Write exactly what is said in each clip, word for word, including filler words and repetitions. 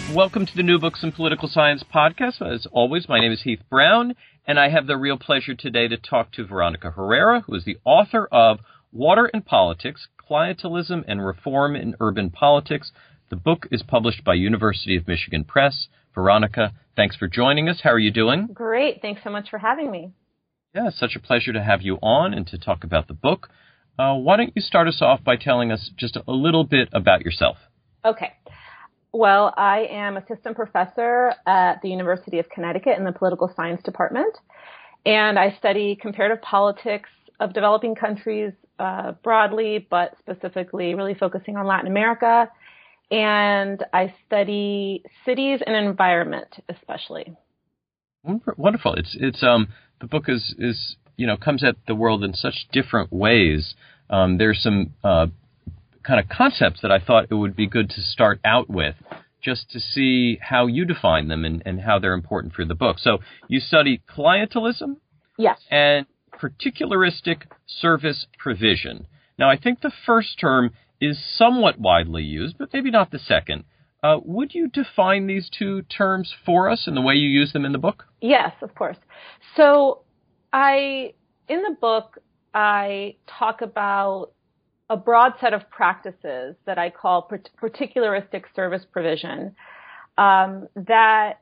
Welcome to the New Books in Political Science podcast. As always, my name is Heath Brown, and I have the real pleasure today to talk to Veronica Herrera, who is the author of Water and Politics, Clientelism and Reform in Urban Politics. The book is published by University of Michigan Press. Veronica, thanks for joining us. How are you doing? Great. Thanks so much for having me. Yeah, such a pleasure to have you on and to talk about the book. Uh, why don't you start us off by telling us just a little bit about yourself? Okay. Well, I am assistant professor at the University of Connecticut in the political science department, and I study comparative politics of developing countries uh, broadly, but specifically really focusing on Latin America, and I study cities and environment especially. Wonderful. It's it's um the book is is you know comes at the world in such different ways. Um, there's some uh, kind of concepts that I thought it would be good to start out with, just to see how you define them and, and how they're important for the book. So you study clientelism, yes, and particularistic service provision. Now, I think the first term is somewhat widely used, but maybe not the second. Uh, would you define these two terms for us in the way you use them in the book? Yes, of course. So I, in the book, I talk about a broad set of practices that I call particularistic service provision um, that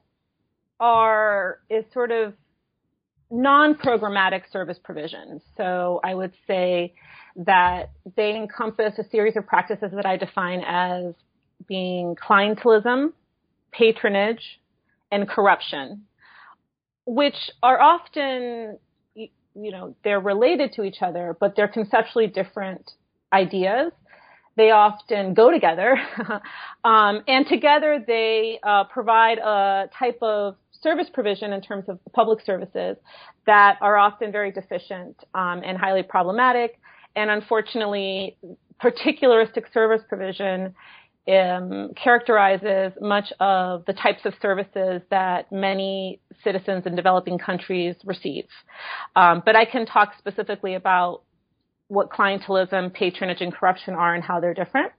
are is sort of non-programmatic service provision. So I would say that they encompass a series of practices that I define as being clientelism, patronage, and corruption, which are often, you know, they're related to each other, but they're conceptually different ideas. They often go together, um, and together they uh, provide a type of service provision in terms of public services that are often very deficient um, and highly problematic. And unfortunately, particularistic service provision um, characterizes much of the types of services that many citizens in developing countries receive. Um, but I can talk specifically about what clientelism, patronage, and corruption are and how they're different.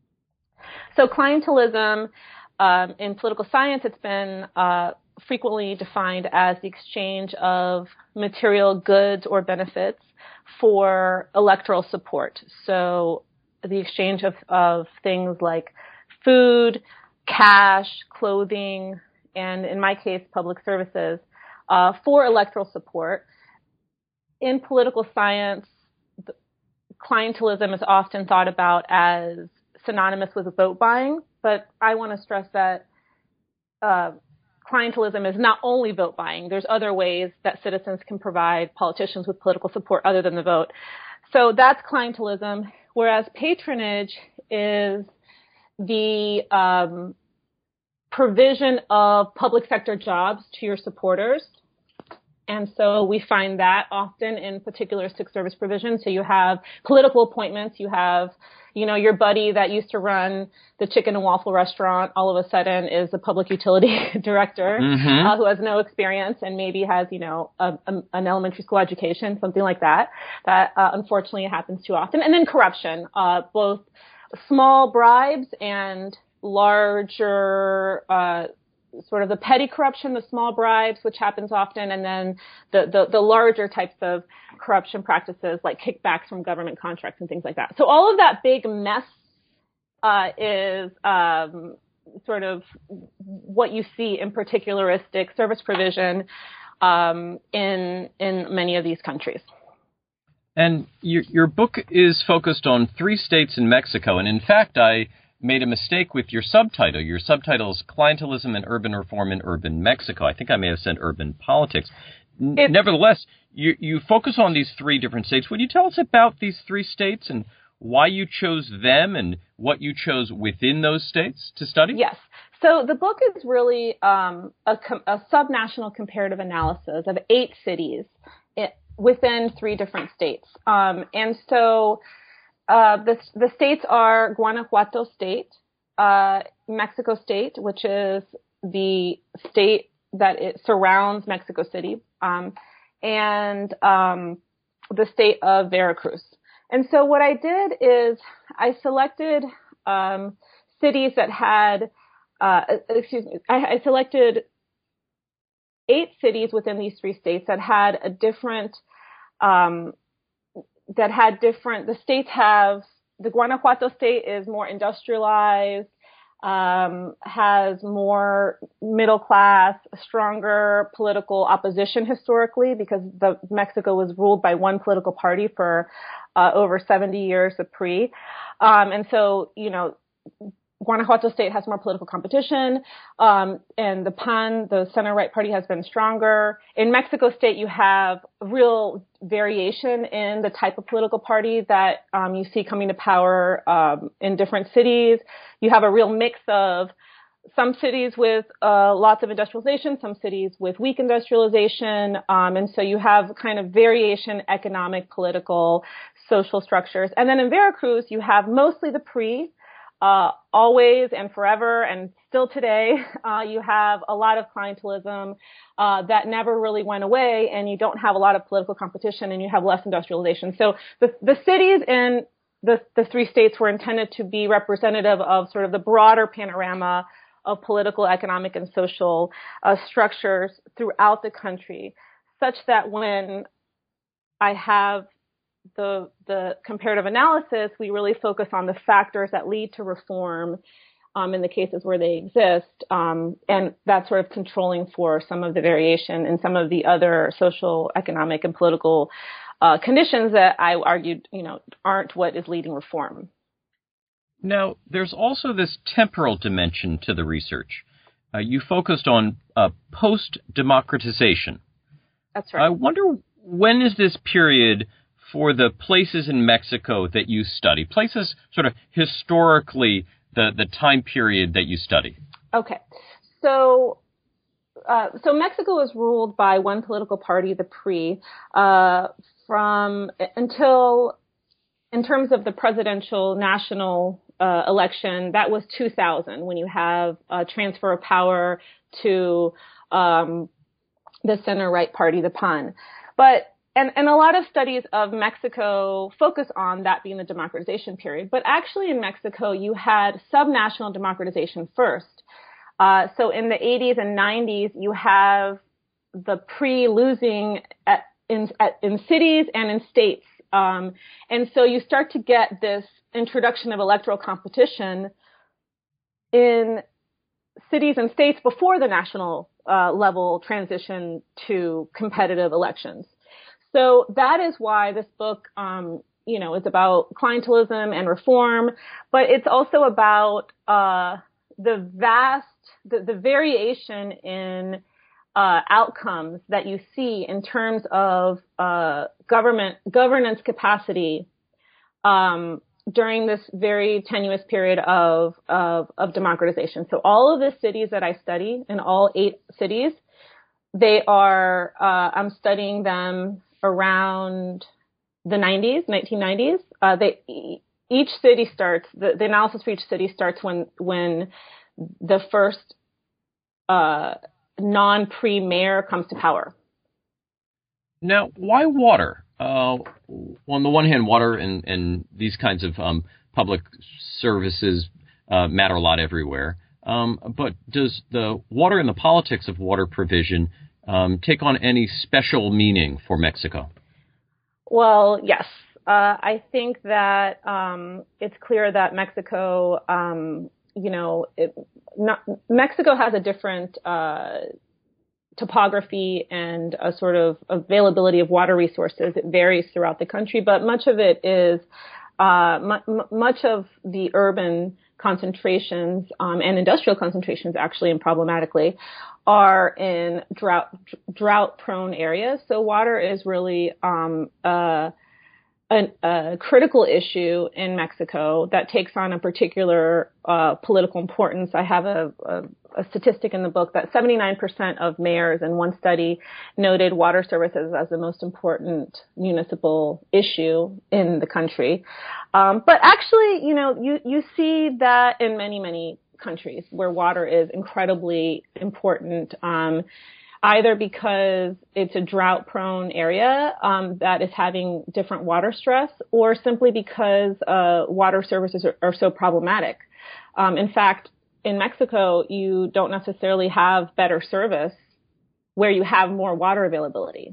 So clientelism, um, in political science, it's been uh, frequently defined as the exchange of material goods or benefits for electoral support. So the exchange of, of things like food, cash, clothing, and in my case, public services, uh, for electoral support. In political science, clientelism is often thought about as synonymous with vote buying, but I want to stress that uh, clientelism is not only vote buying. There's other ways that citizens can provide politicians with political support other than the vote. So that's clientelism, whereas patronage is the um, provision of public sector jobs to your supporters. And so we find that often in particularistic service provision. So you have political appointments. You have, you know, your buddy that used to run the chicken and waffle restaurant all of a sudden is a public utility director mm-hmm. uh, who has no experience and maybe has, you know, a, a, an elementary school education, something like that. That uh, unfortunately happens too often. And then corruption, uh, both small bribes and larger uh sort of the petty corruption, the small bribes, which happens often, and then the, the, the larger types of corruption practices like kickbacks from government contracts and things like that. So all of that big mess uh, is um, sort of what you see in particularistic service provision um, in in many of these countries. And your, your book is focused on three states in Mexico, and in fact, I made a mistake with your subtitle. Your subtitle is Clientelism and Urban Reform in Urban Mexico. I think I may have said Urban Politics. N- Nevertheless, you, you focus on these three different states. Would you tell us about these three states and why you chose them and what you chose within those states to study? Yes. So the book is really um, a, com- a subnational comparative analysis of eight cities it, within three different states. Um, and so Uh, the, the states are Guanajuato State, uh, Mexico State, which is the state that it surrounds Mexico City, um, and um, the state of Veracruz. And so what I did is I selected um, cities that had uh, excuse me, I, I selected eight cities within these three states that had a different, um, that had different, the states have, the Guanajuato state is more industrialized, um, has more middle class, stronger political opposition historically, because the Mexico was ruled by one political party for uh, over seventy years, the P R I. Um, and so, you know, Guanajuato state has more political competition, um, and the P A N, the center-right party, has been stronger. In Mexico state, you have real variation in the type of political party that um, you see coming to power um, in different cities. You have a real mix of some cities with uh, lots of industrialization, some cities with weak industrialization, um, and so you have kind of variation, economic, political, social structures. And then in Veracruz, you have mostly the P R I. Uh, always and forever and still today, uh, you have a lot of clientelism uh, that never really went away, and you don't have a lot of political competition, and you have less industrialization. So the, the cities in the, the three states were intended to be representative of sort of the broader panorama of political, economic, and social uh, structures throughout the country, such that when I have the the comparative analysis, we really focus on the factors that lead to reform um, in the cases where they exist, um, and that's sort of controlling for some of the variation and some of the other social, economic, and political uh, conditions that I argued, you know, aren't what is leading reform. Now, there's also this temporal dimension to the research. Uh, you focused on uh, post-democratization. That's right. I wonder, when is this period for the places in Mexico that you study, places sort of historically, the, the time period that you study? Okay. So uh, so Mexico was ruled by one political party, the P R I, uh, from until, in terms of the presidential national uh, election, that was two thousand, when you have a transfer of power to um, the center-right party, the P A N. But And, and a lot of studies of Mexico focus on that being the democratization period. But actually in Mexico, you had subnational democratization first. Uh, so in the eighties and nineties, you have the P R I losing at, in, at, in cities and in states. Um, and so you start to get this introduction of electoral competition in cities and states before the national uh, level transition to competitive elections. So that is why this book, um, you know, is about clientelism and reform, but it's also about uh, the vast, the, the variation in uh, outcomes that you see in terms of uh, government governance capacity um, during this very tenuous period of, of of democratization. So all of the cities that I study, in all eight cities, they are uh, I'm studying them around the nineties, nineteen nineties. Uh, they, each city starts, the, the analysis for each city starts when, when the first uh, non-P R I mayor comes to power. Now, why water? Uh, on the one hand, water and, and these kinds of um, public services uh, matter a lot everywhere. Um, but does the water and the politics of water provision Um, take on any special meaning for Mexico? Well, yes. Uh, I think that um, it's clear that Mexico, um, you know, it, not, Mexico has a different uh, topography and a sort of availability of water resources. It varies throughout the country, but much of it is, uh, m- much of the urban concentrations um, and industrial concentrations, actually and problematically, are in drought drought prone areas. So water is really um, uh, an, a critical issue in Mexico that takes on a particular uh, political importance. I have a, a, a statistic in the book that seventy-nine percent of mayors in one study noted water services as the most important municipal issue in the country. Um, but actually, you know, you, you see that in many, many countries where water is incredibly important, um, either because it's a drought-prone area um, that is having different water stress, or simply because uh, water services are, are so problematic. Um, in fact, in Mexico, you don't necessarily have better service where you have more water availability.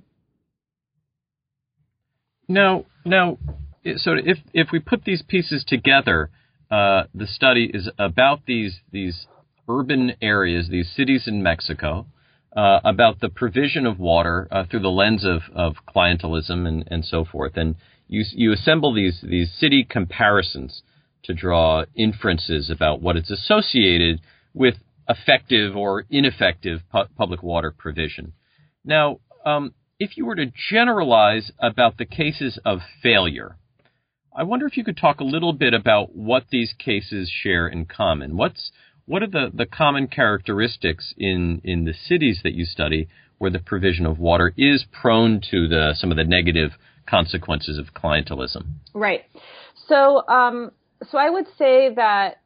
Now, now, so if if we put these pieces together, uh, the study is about these these urban areas, these cities in Mexico, uh, about the provision of water uh, through the lens of, of clientelism and, and so forth. And you you assemble these these city comparisons to draw inferences about what is associated with effective or ineffective pu- public water provision. Now, um, if you were to generalize about the cases of failure, I wonder if you could talk a little bit about what these cases share in common. What's what are the, the common characteristics in, in the cities that you study where the provision of water is prone to the some of the negative consequences of clientelism? Right. So, um, so I would say that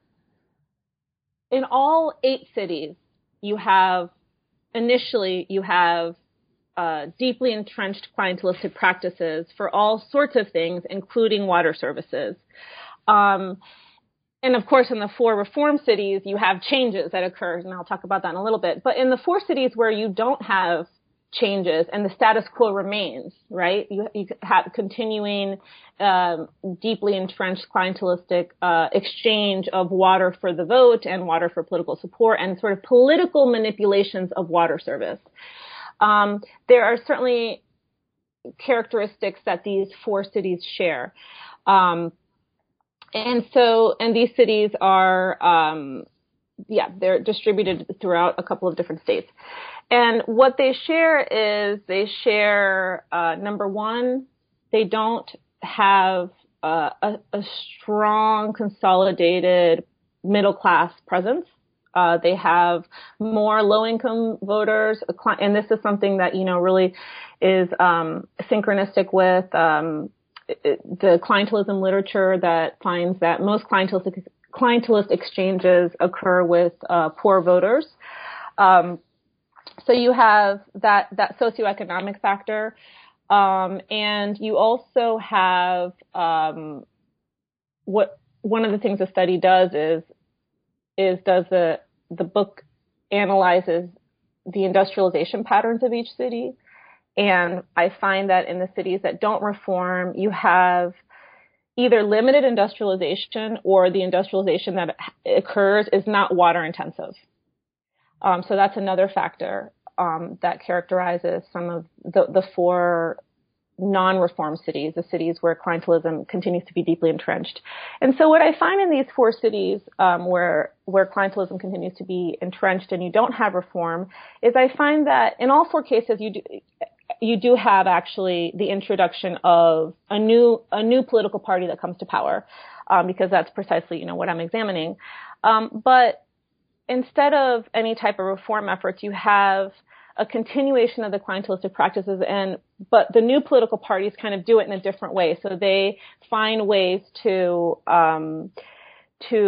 in all eight cities, you have initially you have Uh, deeply entrenched clientelistic practices for all sorts of things, including water services. Um, and of course, in the four reform cities, you have changes that occur, and I'll talk about that in a little bit. But in the four cities where you don't have changes and the status quo remains, right? You, you have continuing um, deeply entrenched clientelistic uh, exchange of water for the vote and water for political support and sort of political manipulations of water service. Um, there are certainly characteristics that these four cities share. Um, and so, and these cities are, um, yeah, they're distributed throughout a couple of different states. And what they share is they share, uh, number one, they don't have uh, a, a strong, consolidated middle class presence. Uh, they have more low-income voters, and this is something that, you know, really is um, synchronistic with um, it, the clientelism literature that finds that most clientelistic, clientelist exchanges occur with uh, poor voters. Um, so you have that, that socioeconomic factor, um, and you also have um, what one of the things the study does is is does the the book analyzes the industrialization patterns of each city. And I find that in the cities that don't reform, you have either limited industrialization or the industrialization that occurs is not water intensive. Um, so that's another factor um, that characterizes some of the, the four non-reform cities, the cities where clientelism continues to be deeply entrenched. And so what I find in these four cities um, where where clientelism continues to be entrenched and you don't have reform is I find that in all four cases you do, you do have actually the introduction of a new a new political party that comes to power um, because that's precisely, you know, what I'm examining. Um, but instead of any type of reform efforts, you have a continuation of the clientelistic practices, and but the new political parties kind of do it in a different way. So they find ways to um, to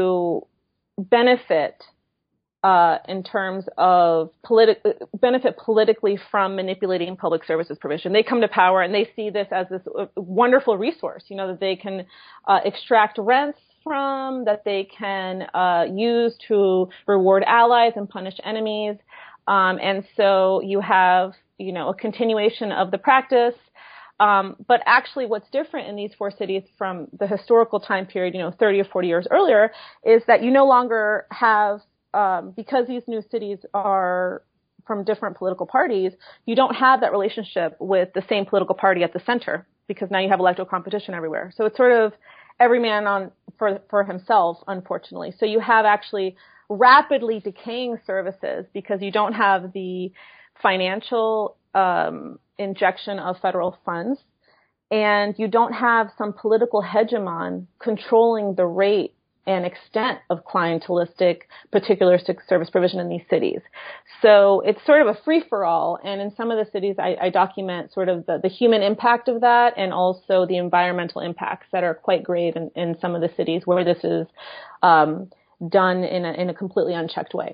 benefit uh, in terms of politi- benefit politically from manipulating public services provision. They come to power and they see this as this wonderful resource, you know, that they can uh, extract rents from, that they can uh, use to reward allies and punish enemies. Um, and so you have, you know, a continuation of the practice. Um, but actually what's different in these four cities from the historical time period, you know, thirty or forty years earlier, is that you no longer have, um, because these new cities are from different political parties, you don't have that relationship with the same political party at the center because now you have electoral competition everywhere. So it's sort of every man on for, for himself, unfortunately. So you have actually rapidly decaying services because you don't have the financial um, injection of federal funds, and you don't have some political hegemon controlling the rate and extent of clientelistic, particularistic service provision in these cities. So it's sort of a free-for-all, and in some of the cities I, I document sort of the, the human impact of that and also the environmental impacts that are quite grave in, in some of the cities where this is um, done in a, in a completely unchecked way.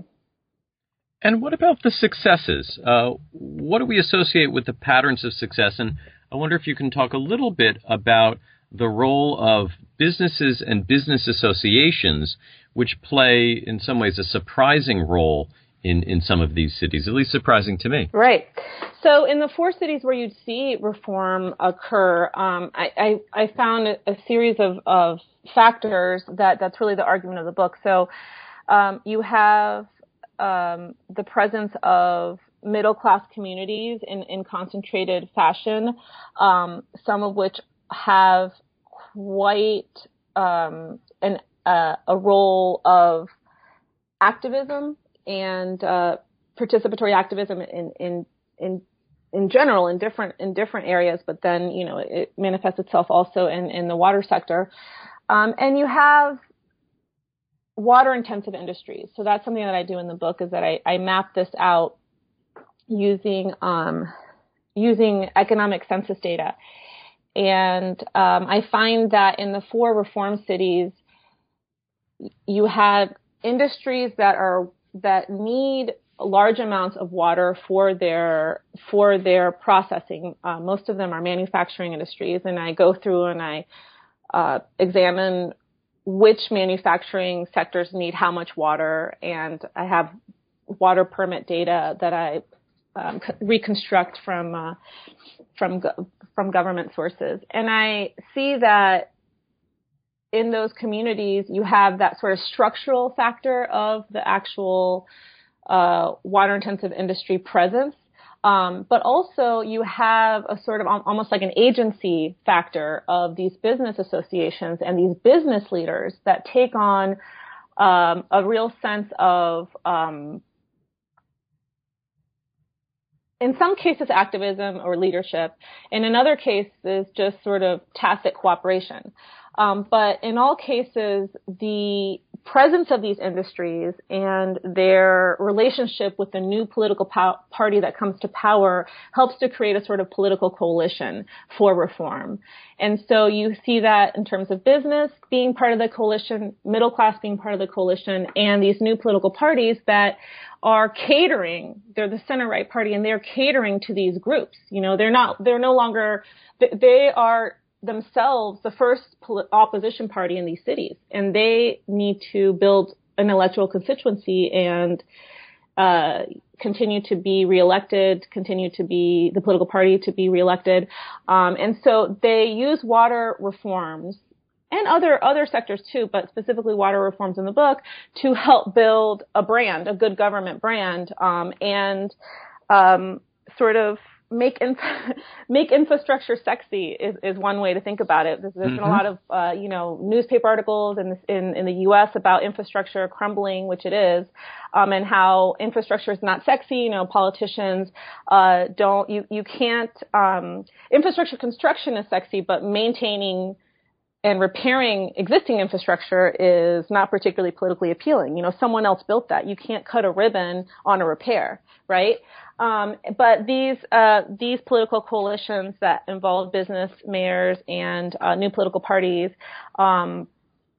And what about the successes? Uh, what do we associate with the patterns of success? And I wonder if you can talk a little bit about the role of businesses and business associations, which play in some ways a surprising role in, in some of these cities, at least surprising to me. Right. So in the four cities where you'd see reform occur, um, I, I, I found a, a series of, of factors that that's really the argument of the book. So um, you have um, the presence of middle-class communities in, in concentrated fashion, um, some of which have quite um, an, uh, a role of activism and uh, participatory activism in, in in in general in different in different areas, but then you know it manifests itself also in, in the water sector, um, and you have water intensive industries. So that's something that I do in the book, is that I, I map this out using um, using economic census data, and um, I find that in the four reform cities, you have industries that are that need large amounts of water for their for their processing. Uh, most of them are manufacturing industries, and I go through and I uh, examine which manufacturing sectors need how much water, and I have water permit data that I um, reconstruct from uh, from from government sources, and I see that in those communities, you have that sort of structural factor of the actual uh, water-intensive industry presence, um, but also you have a sort of almost like an agency factor of these business associations and these business leaders that take on um, a real sense of, um, in some cases, activism or leadership, and in other cases, just sort of tacit cooperation. Um, but in all cases, the presence of these industries and their relationship with the new political pow- party that comes to power helps to create a sort of political coalition for reform. And so you see that in terms of business being part of the coalition, middle class being part of the coalition, and these new political parties that are catering, they're the center-right party, and they're catering to these groups. You know, they're not, they're no longer, they are themselves the first opposition party in these cities, and they need to build an electoral constituency and uh, continue to be reelected, continue to be the political party to be reelected. Um, and so they use water reforms and other other sectors too, but specifically water reforms in the book, to help build a brand, a good government brand, um, and um, sort of make inf- make infrastructure sexy is, is one way to think about it. There's, there's mm-hmm. been a lot of uh, you know newspaper articles in, this, in in the U S about infrastructure crumbling, which it is, um, and how infrastructure is not sexy. You know, politicians uh, don't you you can't um, infrastructure construction is sexy, but maintaining and repairing existing infrastructure is not particularly politically appealing. You know, someone else built that. You can't cut a ribbon on a repair, right? Um, but these uh, these political coalitions that involve business mayors and uh, new political parties um,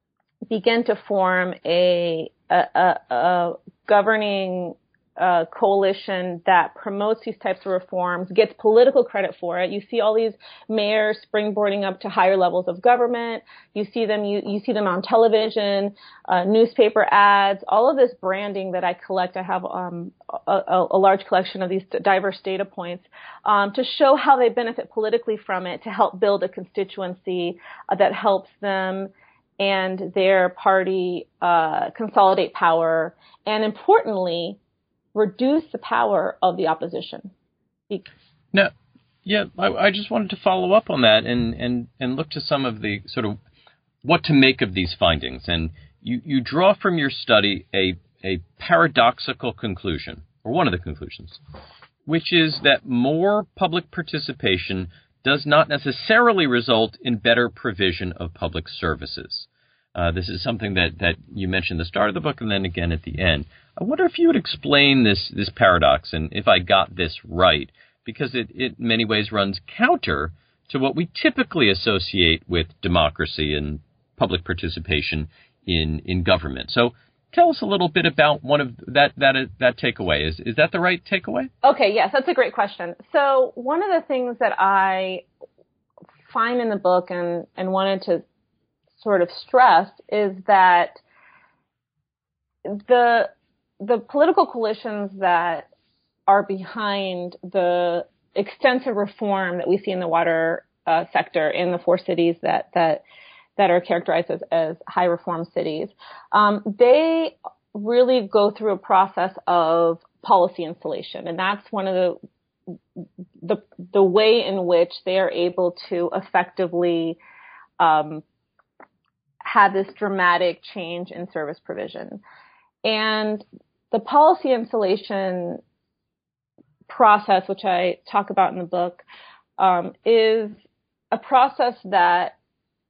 begin to form a, a, a, a governing uh, coalition that promotes these types of reforms, gets political credit for it. You see all these mayors springboarding up to higher levels of government. You see them, you, you see them on television, uh, newspaper ads, all of this branding that I collect. I have um, a, a large collection of these diverse data points um, to show how they benefit politically from it, to help build a constituency uh, that helps them and their party uh, consolidate power, and importantly, reduce the power of the opposition. Now, yeah, I, I just wanted to follow up on that and, and, and look to some of the sort of what to make of these findings. And you, you draw from your study a, a paradoxical conclusion, or one of the conclusions, which is that more public participation does not necessarily result in better provision of public services. Uh, this is something that, that you mentioned at the start of the book and then again at the end. I wonder if you would explain this this paradox, and if I got this right, because it, it in many ways runs counter to what we typically associate with democracy and public participation in, in government. So tell us a little bit about one of that that that takeaway. Is is that the right takeaway? Okay, yes, that's a great question. So one of the things that I define in the book and, and wanted to sort of stress is that the the political coalitions that are behind the extensive reform that we see in the water uh, sector in the four cities that that that are characterized as, as high reform cities, um, they really go through a process of policy installation, and that's one of the the the way in which they are able to effectively um, have this dramatic change in service provision. And the policy installation process, which I talk about in the book, um, is a process that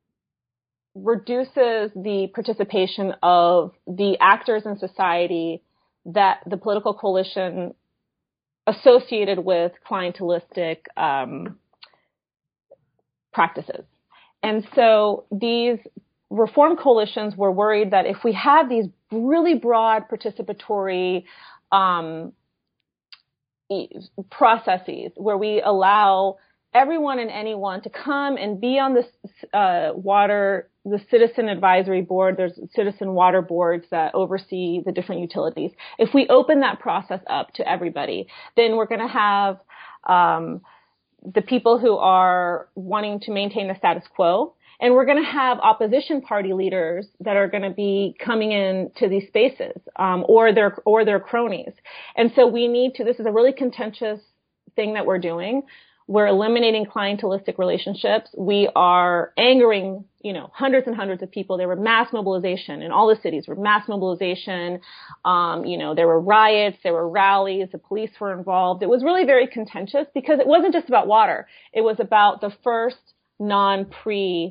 reduces the participation of the actors in society that the political coalition associated with clientelistic um, practices. And so these reform coalitions were worried that if we had these really broad participatory um, processes where we allow everyone and anyone to come and be on this uh, water, the citizen advisory board, there's citizen water boards that oversee the different utilities. If we open that process up to everybody, then we're going to have um, the people who are wanting to maintain the status quo, and we're going to have opposition party leaders that are going to be coming into these spaces, um, or their or their cronies. And so we need to. This is a really contentious thing that we're doing. We're eliminating clientelistic relationships. We are angering, you know, hundreds and hundreds of people. There were mass mobilization in all the cities. There were mass mobilization. Um, you know, there were riots. There were rallies. The police were involved. It was really very contentious because it wasn't just about water. It was about the first non-pre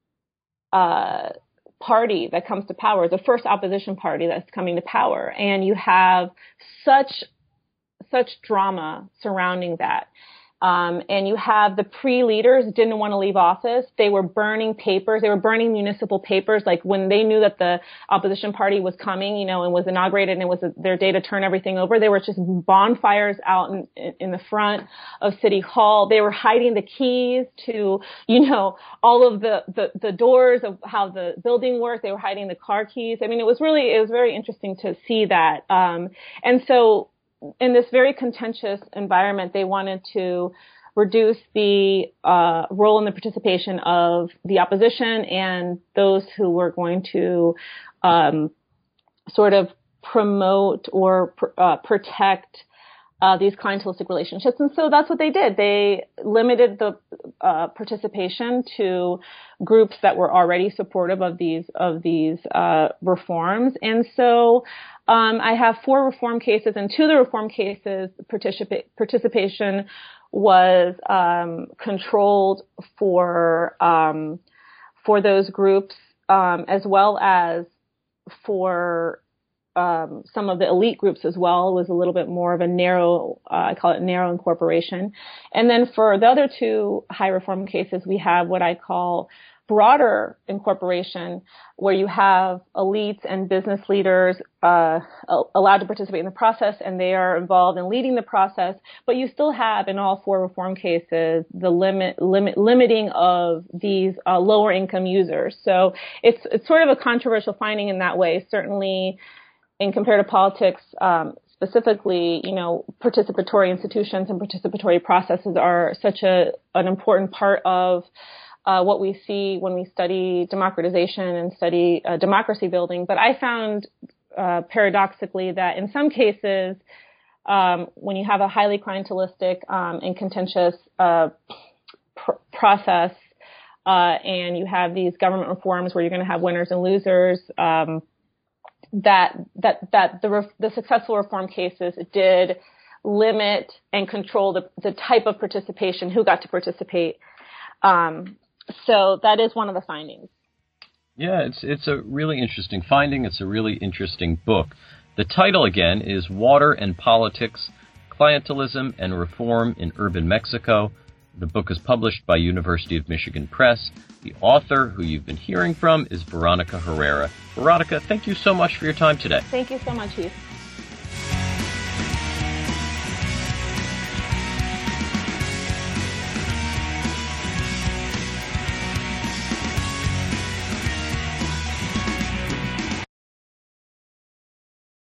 uh, party that comes to power, the first opposition party that's coming to power. And you have such, such drama surrounding that. Um, and you have the pre-leaders didn't want to leave office. They were burning papers. They were burning municipal papers. Like when they knew that the opposition party was coming, you know, and was inaugurated and it was their day to turn everything over, there were just bonfires out in, in the front of City Hall. They were hiding the keys to, you know, all of the, the, the doors of how the building worked. They were hiding the car keys. I mean, it was really, it was very interesting to see that. Um, and so, in this very contentious environment, they wanted to reduce the uh, role and the participation of the opposition and those who were going to um, sort of promote or pr- uh, protect uh, these clientelistic relationships. And so that's what they did. They limited the uh, participation to groups that were already supportive of these of these uh, reforms. And so um, I have four reform cases, and two of the reform cases, participa- participation was um, controlled for um, for those groups, um, as well as for Um, some of the elite groups as well. It was a little bit more of a narrow, uh, I call it narrow incorporation. And then for the other two high reform cases, we have what I call broader incorporation, where you have elites and business leaders uh, allowed to participate in the process, and they are involved in leading the process. But you still have, in all four reform cases, the limit, limit limiting of these uh, lower income users. So it's it's sort of a controversial finding in that way. Certainly, in comparative politics, um, specifically, you know, participatory institutions and participatory processes are such a an important part of uh, what we see when we study democratization and study uh, democracy building. But I found, uh, paradoxically, that in some cases, um, when you have a highly clientelistic um, and contentious uh, pr- process, uh, and you have these government reforms where you're going to have winners and losers, um, that that that the ref, the successful reform cases did limit and control the the type of participation, who got to participate. Um, so that is one of the findings. Yeah, it's it's a really interesting finding. It's a really interesting book. The title again is Water and Politics: Clientelism and Reform in Urban Mexico. The book is published by University of Michigan Press. The author, who you've been hearing from, is Veronica Herrera. Veronica, thank you so much for your time today. Thank you so much, Heath.